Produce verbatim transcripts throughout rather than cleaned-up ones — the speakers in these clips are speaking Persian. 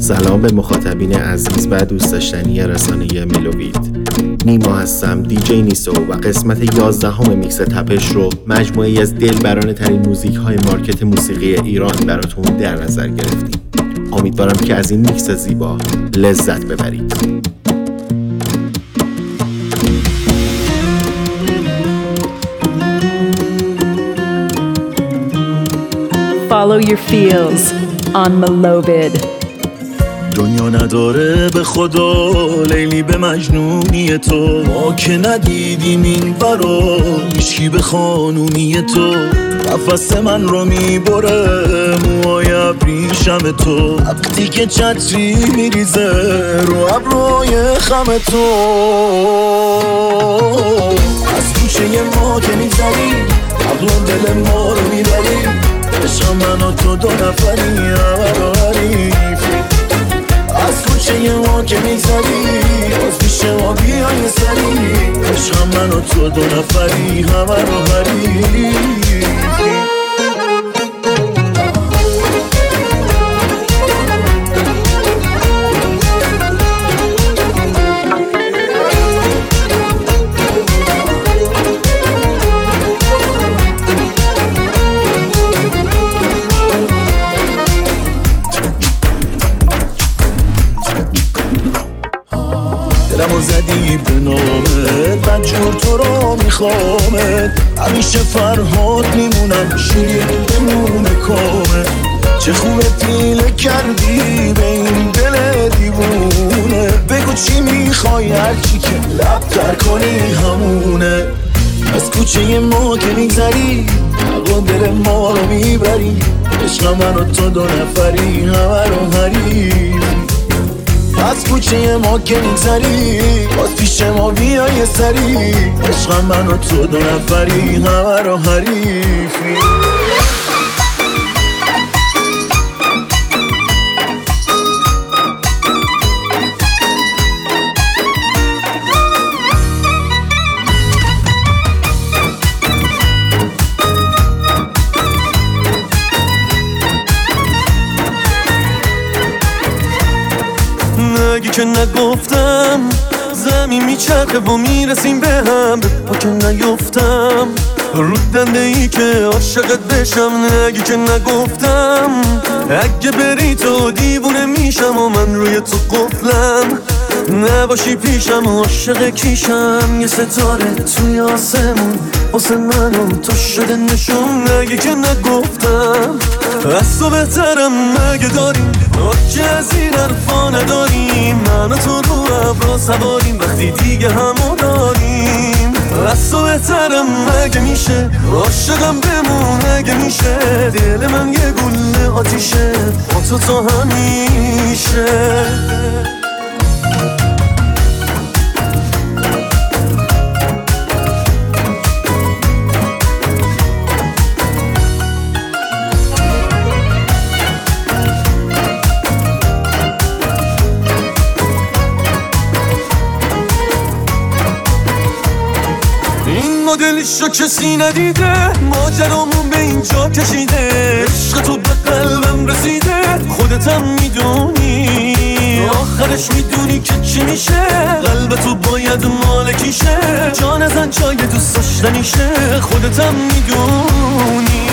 سلام به مخاطبین عزیز و دوست داشتنی رسانه ملووید. نیما هستم، دیجی نیسو، و قسمت یازدهم میکس تپش رو مجموعه‌ای از دلبرانه ترین موزیک های مارکت موسیقی ایران براتون در نظر گرفتیم. امیدوارم که از این میکس زیبا لذت ببرید. Follow your feels on Mlovid. دنیا نداره به خدا لیلی به مجنونی تو، ما که ندیدیم این برا هیچکی به خانونی تو. قفس من رو میبره موهای ابریشم تو، وقتی که چتری میریزه رو ابروی خم تو. از کوچه ما که میگذری عقل و دل ما رو میبری، عشق من و تو دو نفری حریفی. از کوچه ما که میگذری از پیش ما بیای سری، عشق من و تو دو نفری همه رو حریفی. دلمو زدی به نامت بدجور تو رو میخوامت، همیشه فرهاد میمونم شیرین بمونه کامت. چه خوبه پیله کردی به این دل دیوونه، بگو چی میخوای هرچی که لب تر کنی همونه. از کوچه ما که میگذری عقل دل ما رو میبری، عشق من و تو دو نفری همه رو حریفی. از کوچه ما که میگذری باز پیش ما بیای سری، عشق من و تو دو نفری همه رو حریفی. اگه که نگفتم زمین میچرخه و میرسیم به هم، به پا که نیفتم رو دنده ای که عاشقت بشم. اگه که نگفتم اگه بری تو دیوونه میشم و من روی تو قفلم، نباشی پیشم عاشق کیشم. یه ستاره توی آسمون واسه من و تو شده نشون. اگه که نگفتم از تو بهترم مگه داریم که از این حرفا نداریم، من و تو رو ابرا سواریم وقتی دیگه همو داریم. از تو بهترم مگه میشه عاشقم بمون، اگه میشه دل من یه گل آتیشه با تو تا همیشه. مدلشو کسی ندیده، ماجرامون به اینجا کشیده، عشق تو به قلبم رسیده، خودتم میدونی آخرش میدونی که چی میشه. قلب تو باید مالکیشه، جان ازن جای دوست داشتنیشه، خودتم میدونی.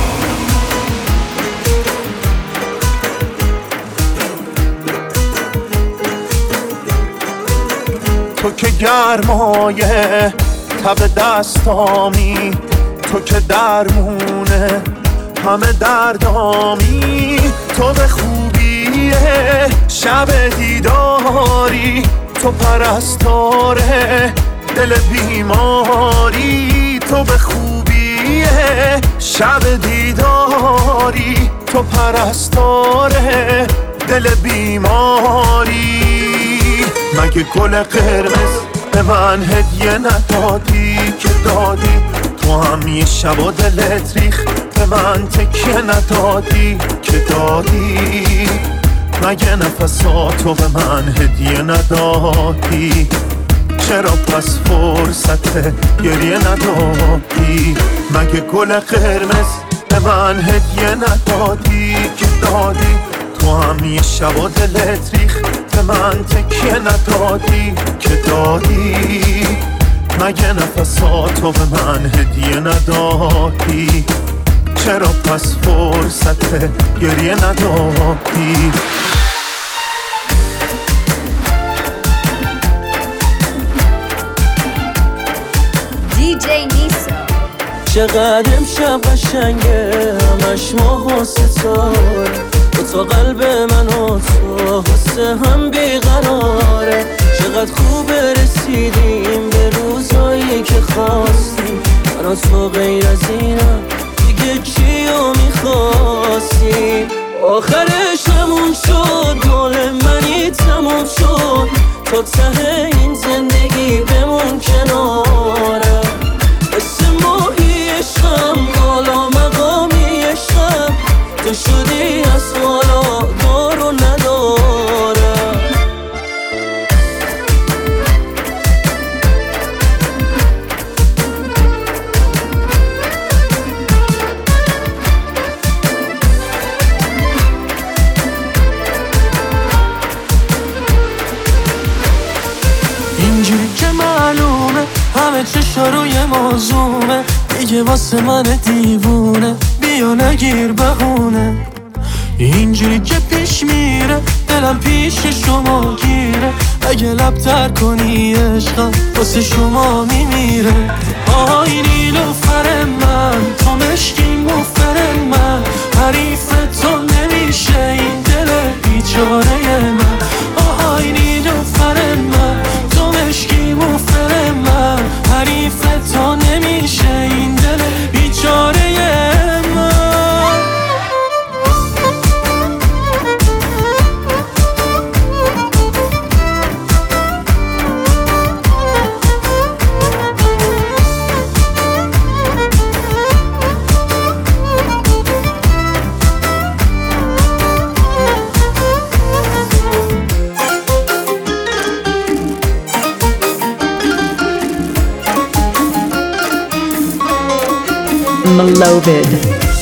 تو که گرمایه تب دستامی، تو که درمونه همه دردامی، تو به خوبیه شب دیداری، تو پرستاره دل بیماری. تو به خوبیه شب دیداری، تو پرستاره دل بیماری. مگه گل قرمز به من هدیه ندادی که دادی، تو هم یه شب و دلت ریخ به من تکیه ندادی که دادی. مگه نفساتو به من هدیه ندادی، چرا پس فرصت گریه ندادی؟ مگه گل قرمز به من هدیه ندادی که دادی؟ تو هم یه شب و دلت ریخت من تکیه ندادی که دادی، مگه نفساتو به من هدیه ندادی؟ چرا پس فرصت گریه ندادی؟ دی جی نیسو چقدر امشب قشنگه، همش ماه و ستاره، تو تا قلب من و تو حسه هم بیقراره. چقدر خوب رسیدیم به روزایی که خواستیم، من و تو غیر از اینم دیگه چیو میخواستیم؟ آخرش همون شد، گل منی تموم شد، تا ته این زندگی بمون کناره. اسم ماهی عشقم، بالا مقامی عشقم، تو شدی از بالا دارو نداره. اینجوری که معلومه همه چشا روی موضوعه، دیگه واسه من دیوونه بیا نگیر بهونه. اینجوری که پیش میره دلم پیش شما گیره، اگه لب تر کنی عشقم واسه شما میمیره. آهای نیلوفر من، تو مشکین بوفر من، حریف تو نمیشه این دل بیچاره من. آهای نیلوفر من، تو مشکی بوفر من، حریف تو نمیشه این دل بیچاره من. Malovid.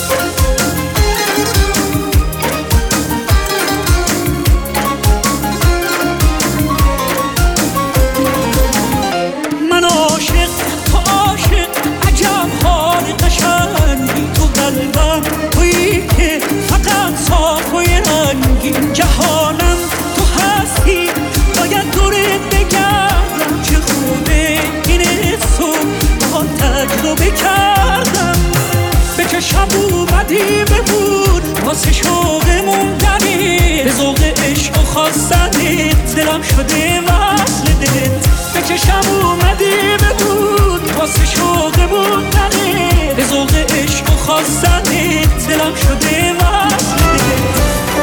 من عاشق، تو عاشق، عجب حال قشنگی تو قلبم، تویی که فقط صاف و رنگی، جهانم تو هستی، باید دورت بگردم، چه خوبه این حسو با تجربه کردم. به چشم اومدی ببود واسه شوقمون دنی، به ذوق عشق و خواستنت دلم شده وصل دلت. به چشم اومدی ببود واسه شوقمون دنی، به ذوق عشق و خواستنت دلم شده وصل دلت.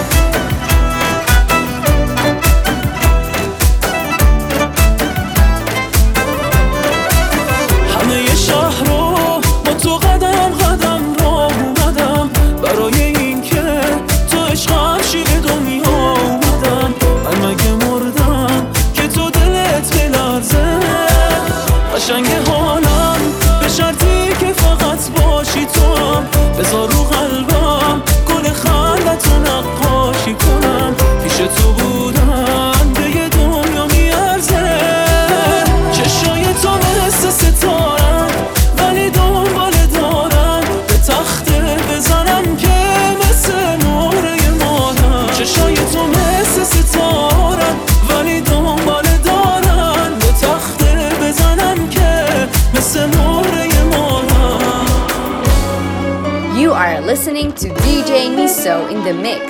همه شهر رو با تو قدم قدم راه اومدم، برای این که تو عشق عشق دنیا اومدم. من مگه مردم که تو دلت بلرزه؟ قشنگ حالم به شرطی که فقط باشی تو هم، بذار رو قلبم گل خندت رو نقاشی کنم. پیش تو بودن به یه دنیا میارزه، چشای تو مثل ستارم ولی دنبال دارم، به تخته بزنم که مثل مهره مادم. چشای تو مثل ستارم ولی دنبال دارم، به تخته بزنم که مثل مهره مادم. You are listening to دی جی Niso in the mix.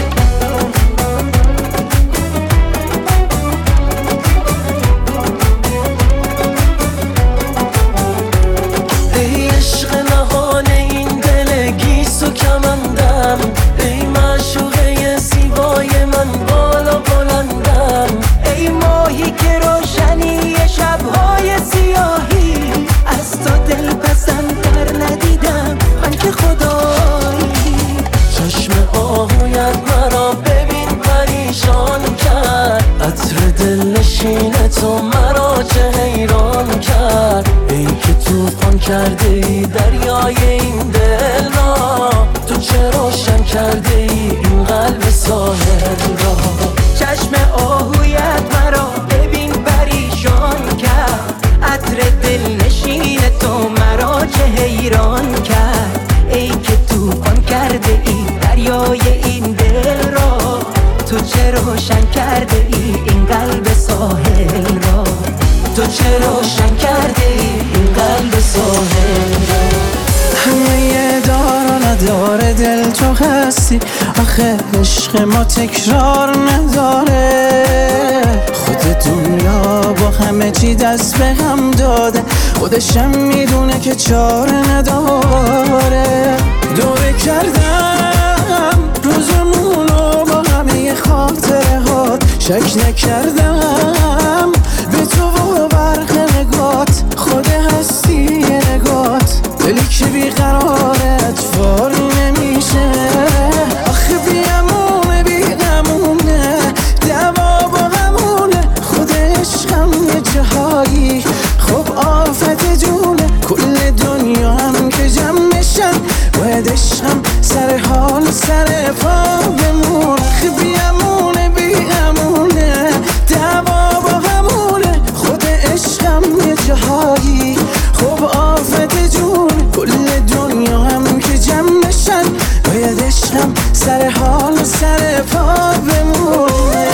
ای عشق نهان این دل گیس و کمندم، ای معشوقه زیبای من بالا بلندم، ای ماهی که روشنی شبهای سیاهی، از تو دل پسندتر ندیدم من که خدایی. چشم آهویت مرا ببین پریشان کرد، عطر دل نشین تو مرا چه حیران کرد. ای که توفان کرده ای دریای این دل را، تو چه روشن کرده ای این قلب ساحل تو چه روشن کرده ای این قلب ساحل را، تو چه روشن کرده ای این قلب ساحل را. همه دار و نداره دل تو هستی، آخه عشق ما تکرار نداره. خود دنیا با همه چی دست به هم داده، خودشم میدونه که چاره نداره. دوره کردم روزمونو با همه خاطره هات، شک نکردم به تو و برق نگات، خود هستی نگات، دلی که بیقرارت فار نمیشه. آخه بیامونه بیغمونه دوا با غمونه، خود عشقم یه جاهایی خب آفت جونه. کل دنیا هم که جمعشن باید عشقم سر حال سر پا بمونه. آخه بیامونه بیغمونه دوا با غمونه، خود عشقم یه جاهایی خب آفت جونه. کل دنیا هم که جمعشن باید عشقم سر حال و سر پا بمونه.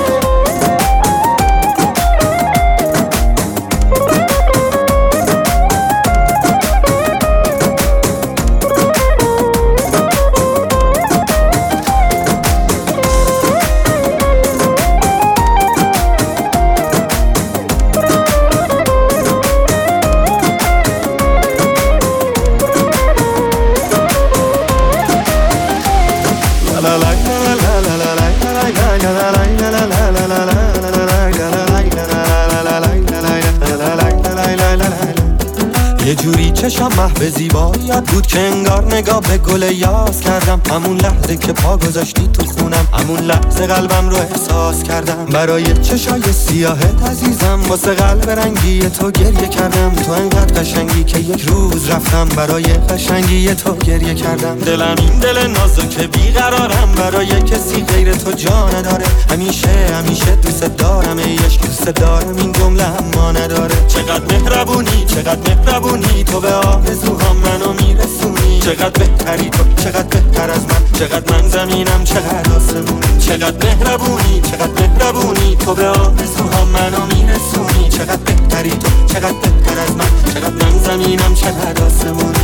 یه جوری چشم محو زیباییت بود که انگار نگاه به گل یاس کردم. همون لحظه که پا گذاشتی تو خونم، همون لحظه قلبم رو احساس کردم. برای چشای سیاهت عزیزم واسه قلب رنگی تو گریه کردم. تو انقدر قشنگی که یک روز رفتم برای قشنگی تو گریه کردم. دلم این دل نازک بیقرارم برای کسی غیر تو جا نداره. همیشه همیشه دوست دارم ای عشق، دوست دارم این جمله اما نداره. چقدر مهربونی چقدر مهربونی تو به آرزوهام منو میرسونی. چقدر بهتری تو چقدر بهتر از من، چقدر من زمینم چقدر آسمونی. چقدر مهربونی چقدر مهربونی تو به آرزوهام منو میرسونی. چقدر بهتری تو چقدر بهتر از من، چقدر من زمینم چقدر آسمونی.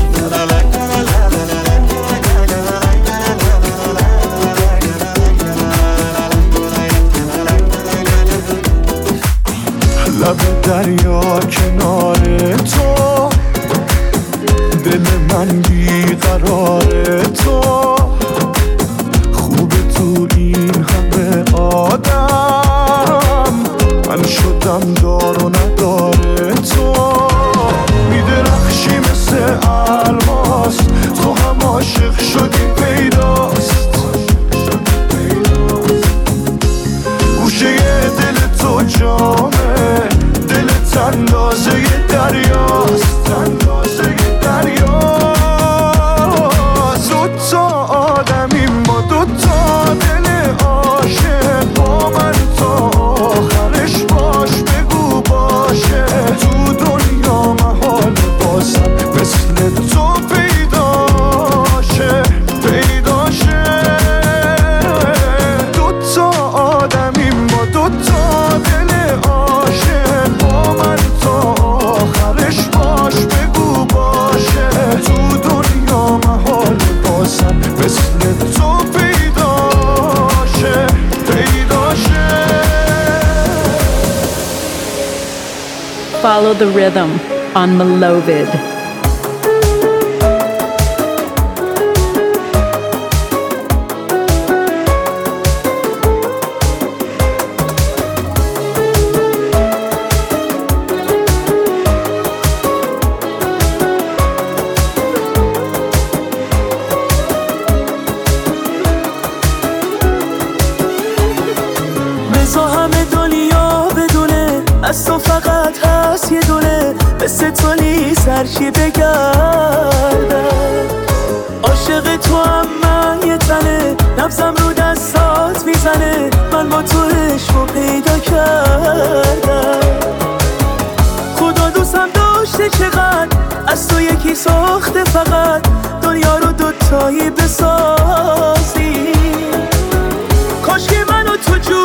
لب دریا کنار تو، دل من بیقرار تو. خوب تو این همه آدم، من شدم دار و نداره تو. میدرخشی مثل الماس، تو هم عاشق شدی پیداست. گوشه دل تو جامه، دلت اندازه دریاست، اندازه دریاست. دوتا آدمی ما، دوتا دل عاشق، با من تا آخرش باش بگو باشه. تو دنیا محال بازم مثل تو پیداشه پیداشه. دوتا آدمی ما، دوتا دل عاشق، با من تا آخرش باش بگو باشه. تو دنیا محال بازم مثل تو پیداشه پیداشه. Follow the rhythm on Malovid. بزا همه دنیا بدونه از تو فقط هست یه دونه، مثل تو نیست هرچی بگردم. عاشق تو هم من یه تنه، نبزم رو دستات میزنه. من با تو عشقو پیدا کردم. خدا دوستم داشته چقدر، از تو یکی ساخته فقط. دنیا رو دوتایی بسازی، کاش که من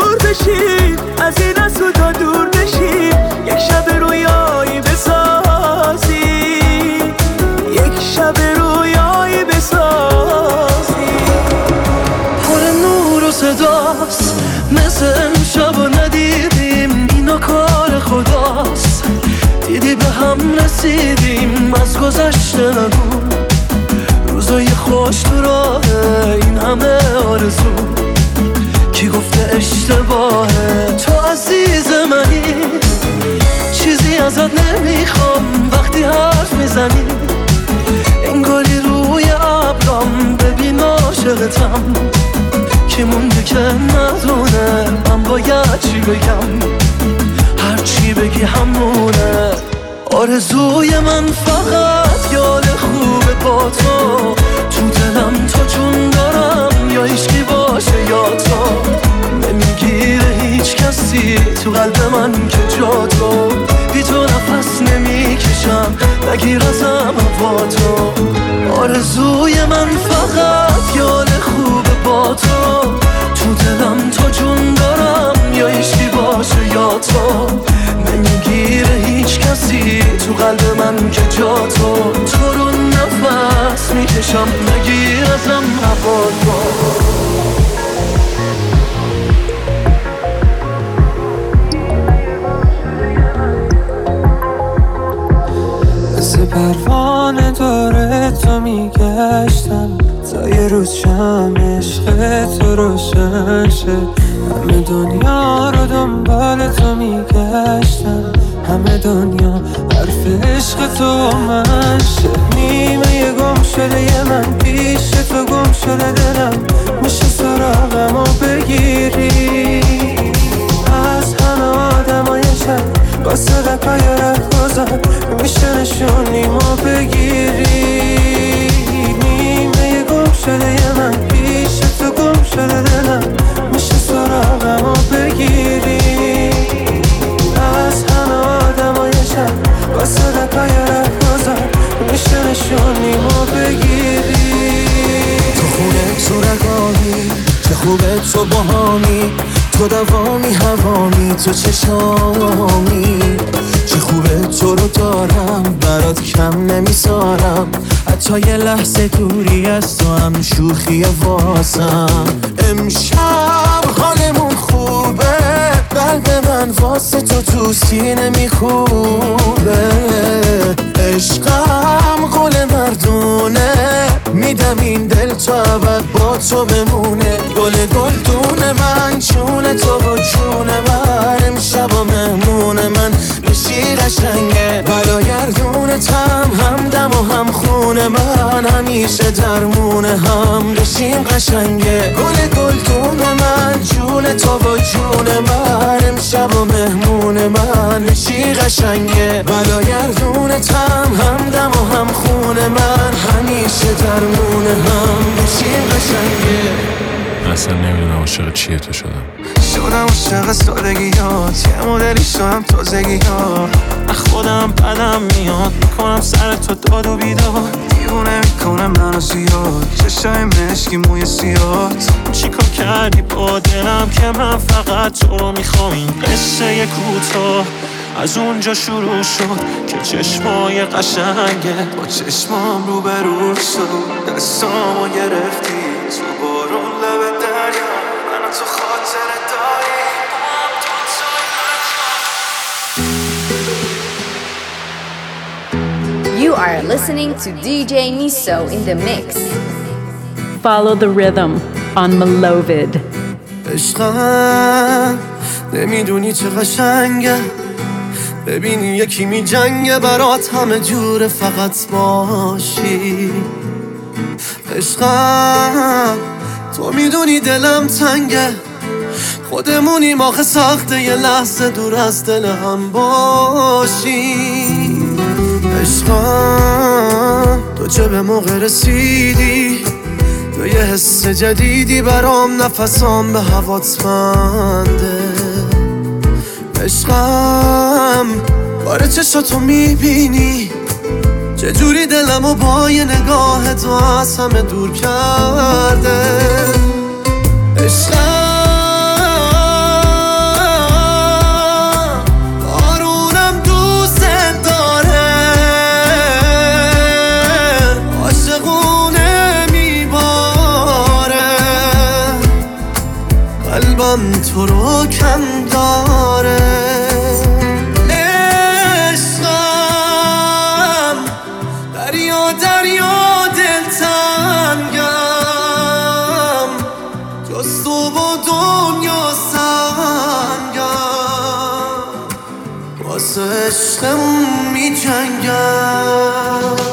دور بشیم، از این از تو تا دور بشیم، یک شب رویایی بسازی، یک شب رویایی بسازی. پر نور و صداست مثل امشب و ندیدیم، اینا کار خداست. دیدی به هم رسیدیم از گذشته نگو، روزای خوش تو راهه این همه آرزو. کی گفته اشتباهه تو عزیز منی، چیزی ازت نمیخوام وقتی حرف میزنی. انگاری روی ابرام ببین عاشقتم، کی مونده که ندونه من باید چی بگم. هر چی بگی همونه، آرزوی من فقط یاد خوبه با تو. تو دلم تو جون دارم یا هیچکی باشه یا تو. نمیگیره هیچ کسی تو قلب من که جا تو. بی تو نفس نمیکشم نگیر ازم هوا تو. آرزوی من فقط یاد خوبه با تو. تو دلم تو جون دارم یا هیچکی باشه یا تو. نمیگیره هیچ کسی تو قلب من که جا تو. تو رو نفس میکشم نگیر ازم هوا تو. مثل پروانه داره تو میگشتم تا یه روز شم عشق تو روشن شه. همه دنیا رو دنبال تو میگشتم، همه دنیا حرف عشق تو من شه. نیمه یه گم شده یه من پیش تو گم شده دلم، میشه سراغم و بگیری از همه آدم های شب با صدقای رهگذر. میشه نشونیمو بگیری نیمه یه گم شده یه من پیش تو گم شده دلم، میشه سراغم و بگیری از همه آدم های شب با صدقای رهگذر. میشه نشونیمو بگیری تو خونه تو رگاهی، چه خوبه تو باهامی، تو دوامی هوامی، تو چشامی. چه خوبه تو رو دارم برات کم نمیذارم، حتی یه لحظه دوری از تو هم شوخی واسم. امشب حالمون خوبه، قلب من واسه تو تو سینه میخوبه. عشقم قول مردونه، میدم این دل تا ابد با تو بمونه. گل گلدون من جون تو و جون من، امشب و مهمون من بشی قشنگه. بلاگردونتم همدم و هم خونه من، همیشه درمونه هم بشیم قشنگه. گل گلدون من جون تو و جون من، امشب و مهمون من بشی قشنگه. بلاگردونتم همدم و هم خونه من، همیشه درمونه هم بشیم قشنگه. اصلا نمیدونم عاشق چیه تو شدم. شدم عاشق سادگیات، یه مدلی شدم تازگیات. خودم بدم میاد میکنم سر تو داد و بیداد. دیوونه میکنم منو زیاد، چشای مشکی موی سیاد. چیکار کردی با دلم که من فقط تو رو میخوام. این قصه کوتاه از اونجا شروع شد که چشمای قشنگه با چشمام رو برو شد. دستامو گرفتی تو بارون لب دریا، من تو خاطر داری. You are listening to D J Niso in the mix. Follow the rhythm on Melovid. عشقم نمیدونی چه قشنگه، ببینی یکی می جنگه برات همه جوره فقط باشی. عشقم تو میدونی دلم تنگه، خودمونیم آخه سخته یه لحظه دور از دل هم باشی. عشقم تو چه به موقع رسیدی، تو یه حس جدیدی برام، نفسام به هوات بنده. عشقم باره چشاتو میبینی، چجوری دلمو با یه نگاه تو از همه دور کرده. عشقم قلبم تو رو کم داره. عشقم دریا دریا دلتنگم، جز تو با دنیا سنگم، واسه عشقم می جنگم.